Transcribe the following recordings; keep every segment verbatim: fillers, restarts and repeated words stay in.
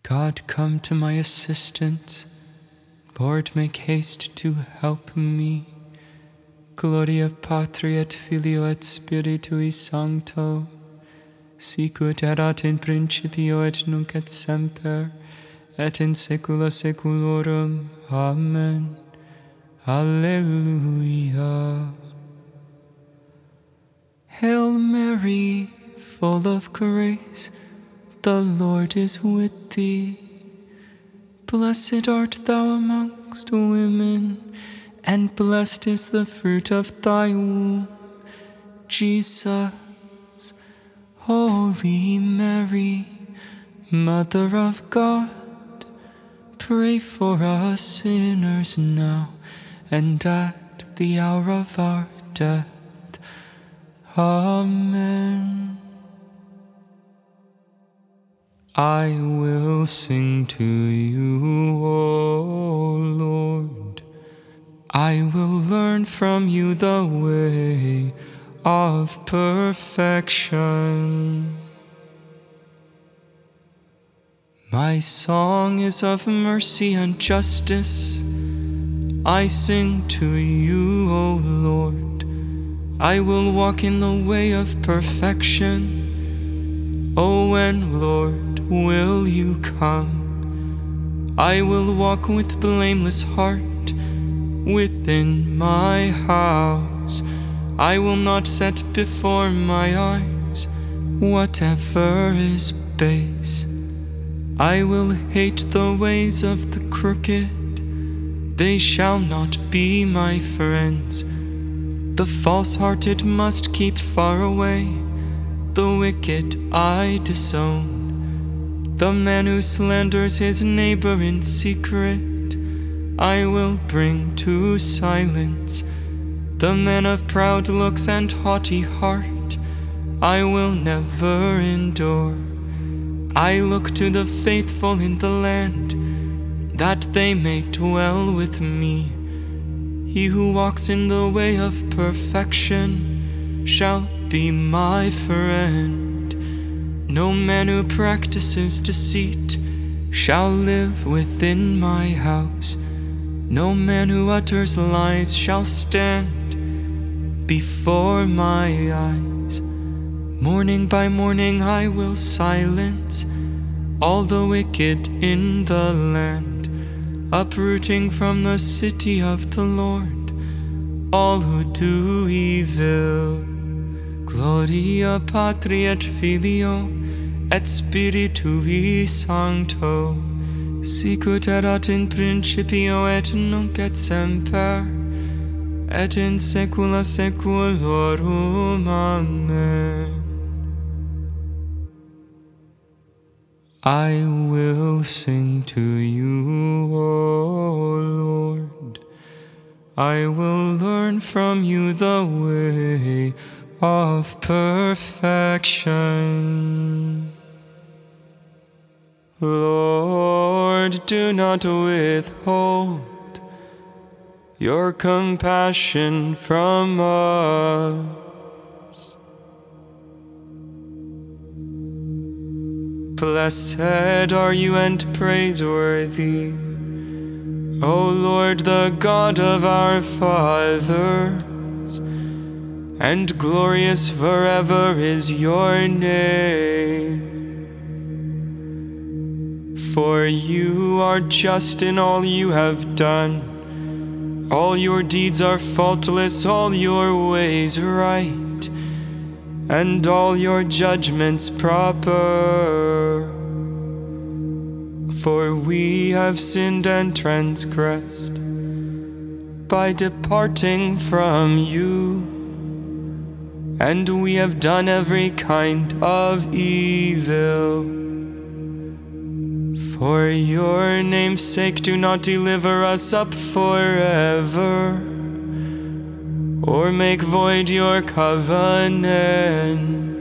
God, come to my assistance. Lord, make haste to help me. Gloria Patri et Filio et Spiritui Sancto, sicut erat in principio et nunc et semper, et in saecula saeculorum. Amen. Alleluia. Hail Mary, full of grace, the Lord is with thee. Blessed art thou amongst women, and blessed is the fruit of thy womb, Jesus. Holy Mary, Mother of God, pray for us sinners now and at the hour of our death. Amen. I will sing to you, O Lord. I will learn from you the way of perfection. My song is of mercy and justice. I sing to you, O Lord. I will walk in the way of perfection. O when, Lord, will you come? I will walk with blameless heart within my house. I will not set before my eyes whatever is base. I will hate the ways of the crooked. They shall not be my friends. The false-hearted must keep far away. The wicked I disown. The man who slanders his neighbor in secret, I will bring to silence. The man of proud looks and haughty heart, I will never endure. I look to the faithful in the land, that they may dwell with me. He who walks in the way of perfection shall be my friend. No man who practices deceit shall live within my house. No man who utters lies shall stand before my eyes. Morning by morning I will silence all the wicked in the land, uprooting from the city of the Lord all who do evil. Gloria Patri et Filio et Spiritui Sancto, sicut erat in principio et nunc et semper, et in saecula saeculorum. Amen. I will sing to you, O Lord. I will learn from you the way of perfection. Lord, do not withhold your compassion from us. Blessed are you and praiseworthy, O Lord, the God of our fathers, and glorious forever is your name. For you are just in all you have done. All your deeds are faultless, all your ways right, and all your judgments proper. For we have sinned and transgressed by departing from you, and we have done every kind of evil. For your name's sake, do not deliver us up forever, or make void your covenant.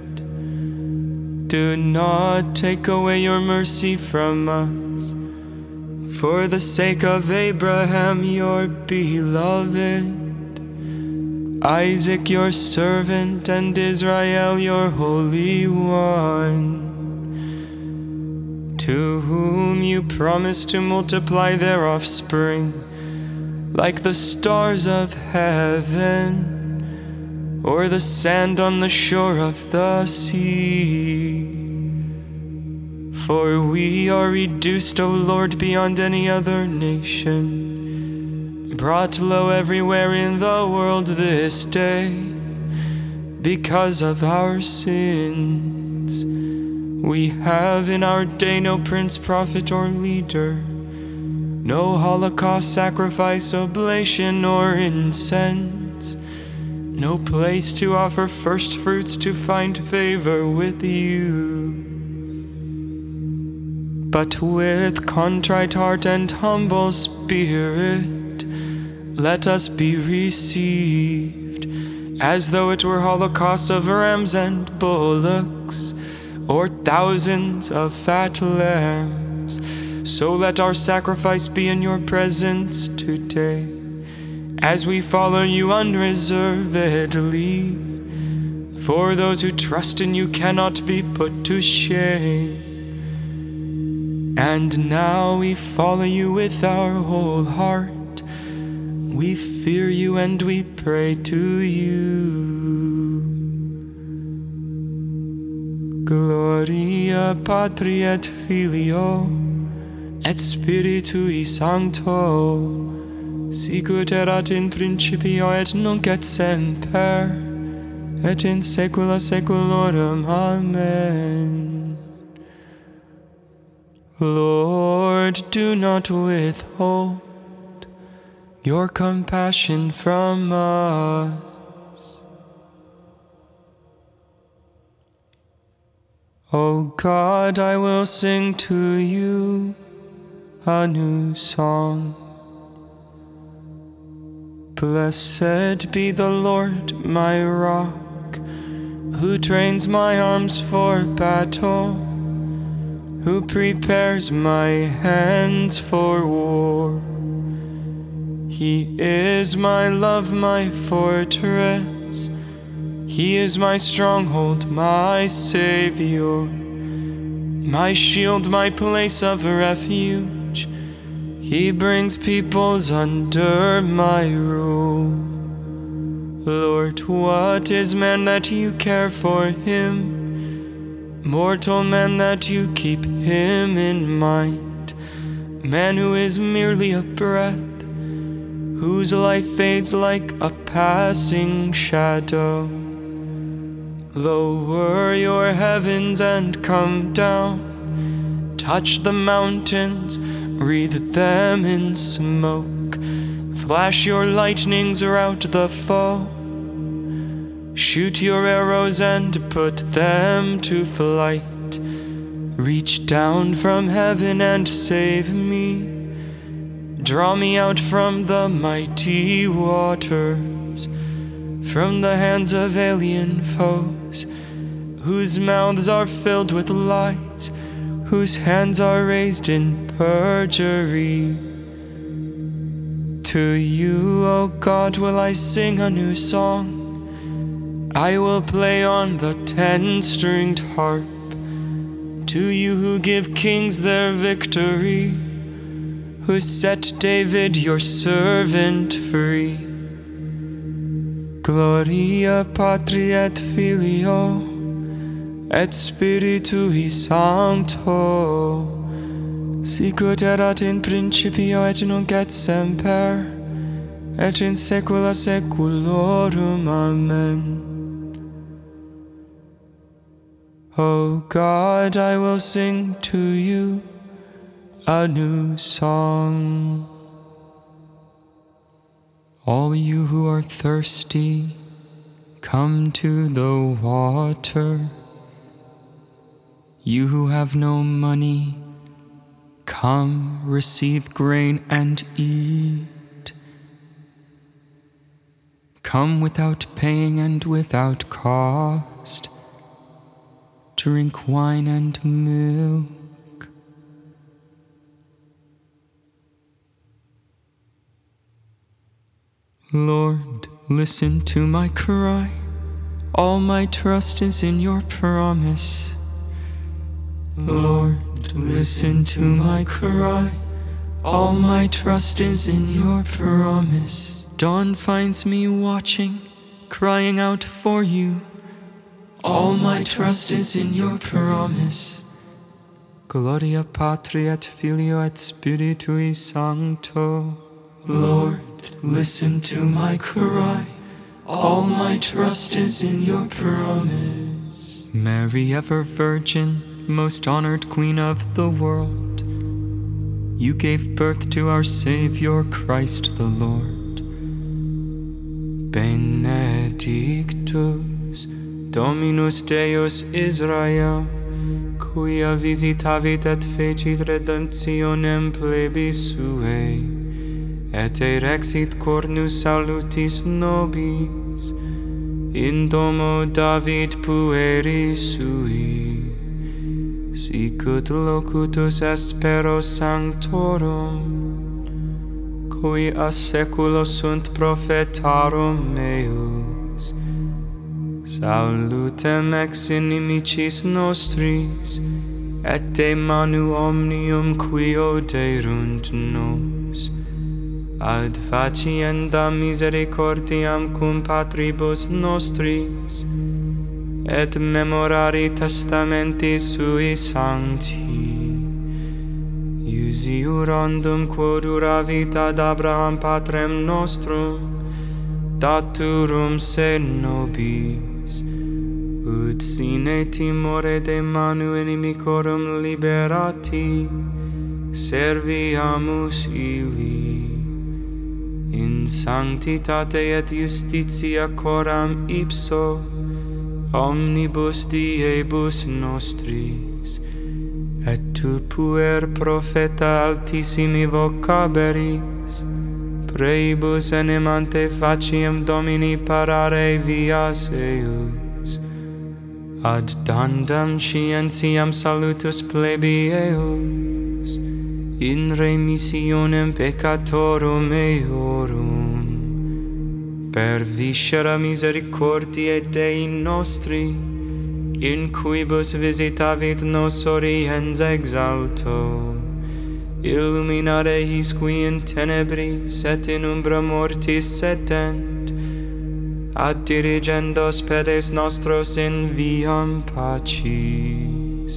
Do not take away your mercy from us, for the sake of Abraham, your beloved, Isaac, your servant, and Israel, your Holy One. to whom you promised to multiply their offspring like the stars of heaven or the sand on the shore of the sea. For we are reduced, O Lord, beyond any other nation, brought low everywhere in the world this day because of our sins. We have in our day no prince, prophet, or leader, no holocaust, sacrifice, oblation, or incense, no place to offer first fruits to find favor with you. But with contrite heart and humble spirit, let us be received, as though it were holocausts of rams and bullocks, or thousands of fat lambs. So let our sacrifice be in your presence today, as we follow you unreservedly. For those who trust in you cannot be put to shame. And now we follow you with our whole heart. We fear you and we pray to you. Gloria Patri et Filio et Spiritui Sancto, sicut erat in principio et nunc et semper, et in saecula saeculorum. Amen. Lord, do not withhold your compassion from us. O God, I will sing to you a new song. Blessed be the Lord, my rock, who trains my arms for battle, who prepares my hands for war. He is my love, my fortress. He is my stronghold, my Savior, my shield, my place of refuge. He brings peoples under my rule. Lord, what is man that you care for him? Mortal man that you keep him in mind. Man who is merely a breath, whose life fades like a passing shadow. Lower your heavens and come down. Touch the mountains, wreathe them in smoke. Flash your lightnings, rout the foe. Shoot your arrows and put them to flight. Reach down from heaven and save me. Draw me out from the mighty waters, from the hands of alien foes, whose mouths are filled with lies, whose hands are raised in perjury. To you, O God, will I sing a new song. I will play on the ten-stringed harp. To you who give kings their victory, who set David your servant free. Gloria Patri et Filio et Spiritui Sancto, sicut erat in principio et nunc et semper, et in saecula saeculorum. Amen. O God, I will sing to you a new song. All you who are thirsty, come to the water. You who have no money, come, receive grain and eat. Come without paying and without cost. Drink wine and milk. Lord, listen to my cry. All my trust is in your promise. Lord, listen to my cry. All my trust is in your promise. Dawn finds me watching, crying out for you. All my trust is in your promise. Gloria Patri et Filio et Spiritui Sancto. Lord, listen to my cry. All my trust is in your promise. Mary, ever Virgin, most honored Queen of the world, you gave birth to our Savior, Christ the Lord. Benedictus Dominus Deus Israel, quia visitavit et fecit redemptionem plebis suae, et erexit cornus salutis nobis in domo David pueris sui, sicut locutus est pero sanctorum, qui a seculo sunt prophetarum meus. Salutem ex inimicis nostris, et de manu omnium qui oderunt nos, ad facienda misericordiam cum patribus nostris, et memorari testamenti sui sancti, iusiurandum quod uravit ad Abraham patrem nostrum, daturum se nobis, ut sine timore de manu inimicorum liberati, serviamus illi, in sanctitate et justitia coram ipso, omnibus diebus nostris, et tu puer propheta altissimi vocaberis, preibus enemante faciem Domini parare vias eius, ad dandam scientiam salutus plebi eius, in remissionem peccatorum eorum, per viscera misericordiae Dei nostri, in quibus visitavit nos oriens exalto, illuminare his qui in tenebris et in umbra mortis sedent, ad dirigendos pedes nostros in viam pacis.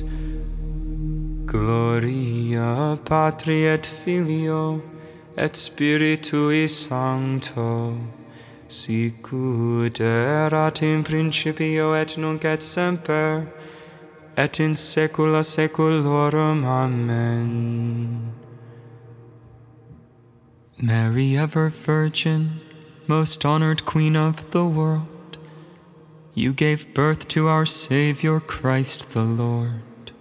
Gloria Patri et Filio et Spiritui Sancto, sicut erat in principio et nunc et semper, et in saecula saeculorum. Amen. Mary, ever Virgin, most honored Queen of the world, you gave birth to our Savior, Christ the Lord.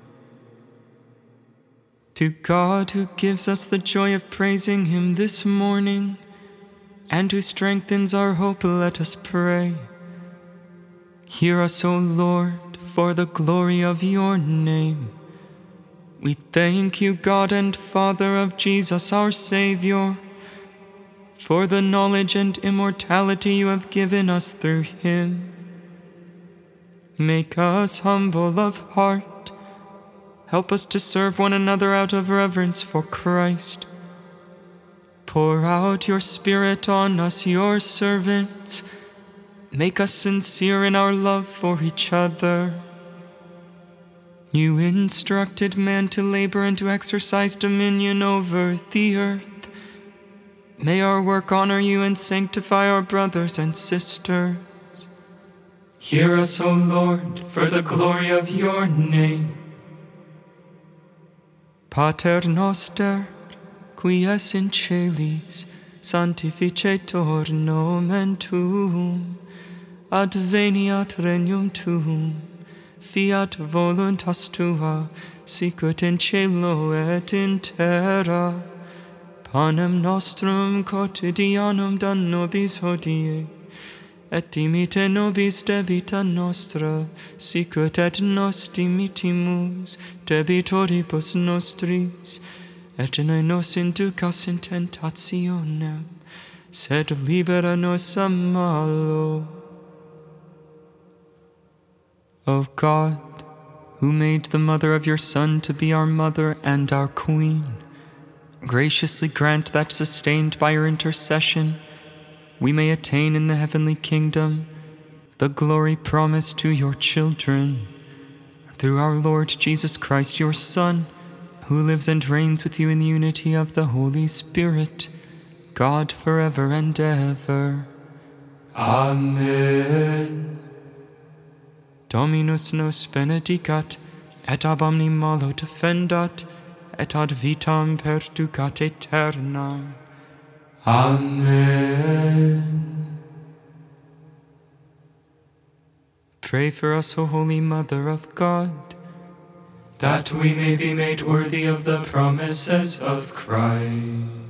To God, who gives us the joy of praising Him this morning, and who strengthens our hope, let us pray. Hear us, O Lord, for the glory of your name. We thank you, God and Father of Jesus, our Savior, for the knowledge and immortality you have given us through him. Make us humble of heart. Help us to serve one another out of reverence for Christ. Pour out your Spirit on us, your servants. Make us sincere in our love for each other. You instructed man to labor and to exercise dominion over the earth. May our work honor you and sanctify our brothers and sisters. Hear us, O Lord, for the glory of your name. Pater noster, qui es in celis, sanctificetur nomen tuum, adveniat regnum tuum, fiat voluntas tua, sicut in cielo et in terra. Panem nostrum quotidianum da nobis hodie, et dimite nobis debita nostra, sicut et nos dimitimus debitoribus nostris, et ne nos inducas in tentationem, sed libera nos a malo. O God, who made the mother of your Son to be our mother and our Queen, graciously grant that, sustained by your intercession, we may attain in the heavenly kingdom the glory promised to your children. Through our Lord Jesus Christ, your Son, who lives and reigns with you in the unity of the Holy Spirit, God forever and ever. Amen. Dominus nos benedicat, et ab omni malo defendat, et ad vitam perducat aeternam. Amen. Pray for us, O Holy Mother of God, that we may be made worthy of the promises of Christ.